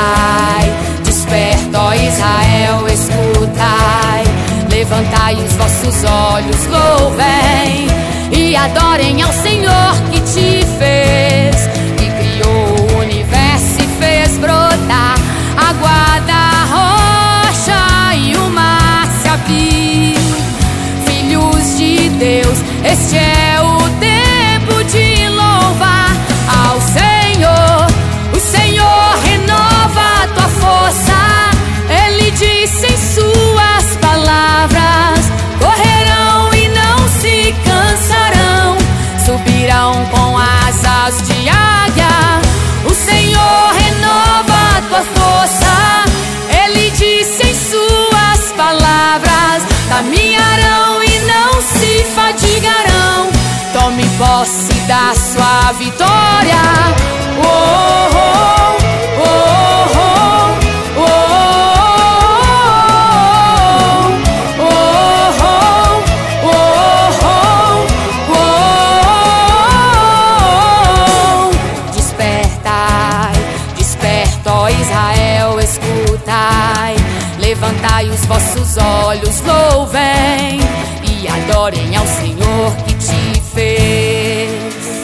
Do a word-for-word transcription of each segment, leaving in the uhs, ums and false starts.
Despertai, desperta, ó Israel, escutai. Levantai os vossos olhos, louvem e adorem ao Senhor que te fez, que criou o universo e fez brotar água da rocha e o mar se abriu. Filhos de Deus, este é o tempo de louvar ao Senhor. O Senhor renova a tua força. Ele disse em suas palavras: correrão e não se cansarão, subirão com asas de águia. O Senhor renova a tua força. Ele disse em suas palavras: caminharão e não se fadigarão. Tome posse da sua vitória. Oh, oh, oh, oh, oh, oh, oh, oh, oh. Despertai, desperta, ó Israel, escutai. Levantai os vossos olhos, louvem e adorem ao Senhor que te fez.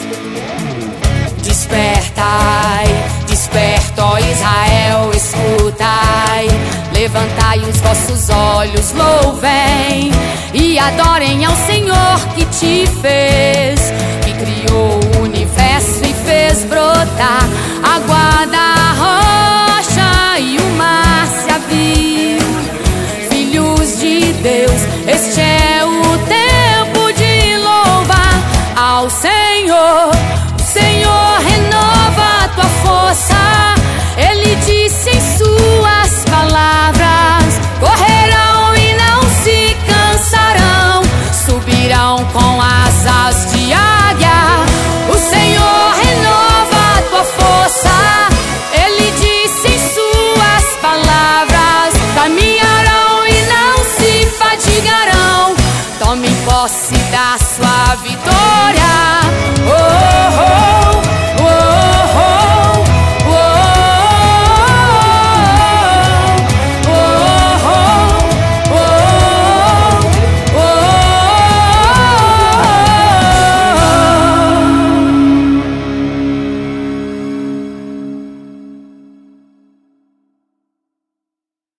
Despertai, desperta, ó Israel, escutai. Levantai os vossos olhos, louvem e adorem ao Senhor que te fez,